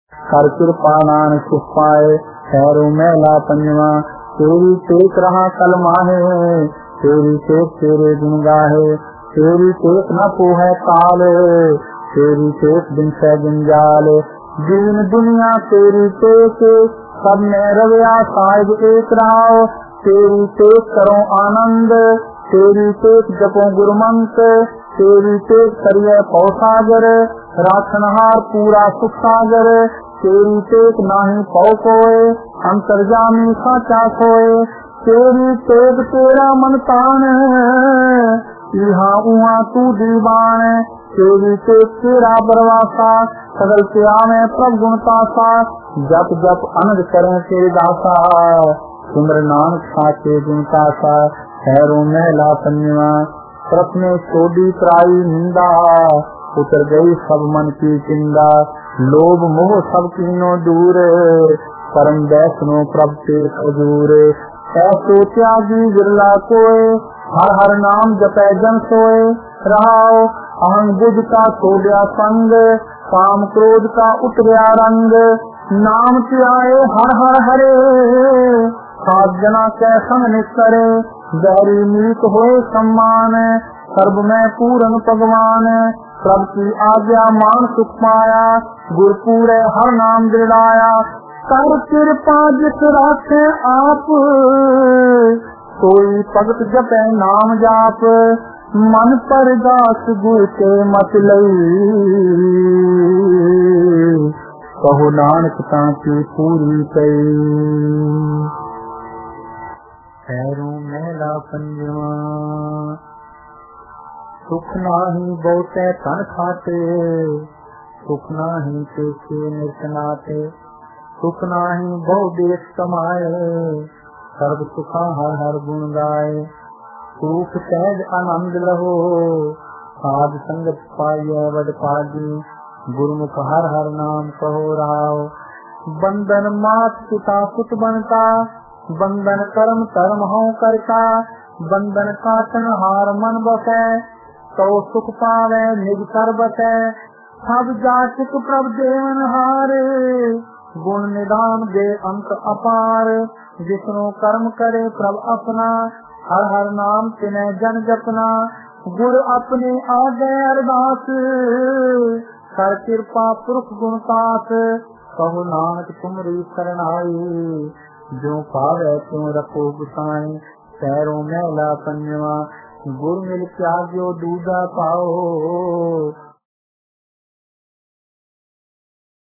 कर कृपा नानक सुख पाए, खैरो मैला पंजवा। तेरी टेक रहा कल माहे, तेरी टेक तेरे गुण गाहे। तेरी टेक न पोहे काल, तेरी टेक दिन से जंजाल। दीन दुनिया तेरी टेक, सब में रविया साहिब एक राव। तेरी टेक करो आनंद, तेरी टेक जपो गुरुमंत्र। तेरी टेक करिए पौसागर, राखनहार पूरा सुख सागर। तेरी टेक नाही पौ कोय, अंतर्जामी साचा सोए। तेरी टेक तेरा मन तान, यहाँ उहाँ तू दीवान। तेरी टेक तेरा बरवासा, सगल क्या में प्रभ गुणतासा। जप जप अनंद करें तेरे दासा, सिमर नानक साचे गुणतासा। हैरो महला पंजवा। प्रथमे छोड़ी त्राई निंदा, उतर गई सब मन की चिंदा। लोभ मोह सब तीनों दूर, परम वैष्णो प्रभ तेरे हजूर। ऐसो त्यागी बिरला कोय, हर हर नाम जपै जन सोए। रहाओ अहं बुझ का छोड़ा संग, काम क्रोध का उतरया रंग। नाम त्याए हर हर हरे, सात जना कै संग निकरे। बैरी मीत होए सम्मान, सर्व में पूर्ण भगवान। प्रभ की आज्ञा मान सुख पाया, गुरपुरे हर नाम दृढ़ाया। कर कृपा जिस राखे आप, कोई भगत जपे नाम जाप। मन पर दास गुर के मत लई, कहो नानक ताकी पूरी कई। खैरों महला पंजवा। सुख नाही बहुते तन खाते, सुख नाही तेके नित नाते। सुख नाही बहु देश कमाए, सर्व सुखा हर हर गुण गाए। सुख सहज आनंद लहो, साध संगत पाइय वड पागी। गुरमुख हर हर नाम कहो राव। बंधन मात पिता पुत बनता, बंधन कर्म धर्म हूँ करता। बंधन काटन हार मन बसै, तो सुख पावे निज कर बसै। सब जाचिक प्रभ देवन हारे, गुण निधान दे अंत अपार। जिसनो कर्म करे प्रभ अपना, हर हर नाम तिनय जन जपना। गुर अपने आगे अरदास, कर कृपा पुरख गुणतास। कहो नानक तुमरी शरणाई, जो पावे त्यों रखो गुसाई। पैरों मैला पंजवा, गुर मिल त्याग्यो दूजा पाओ।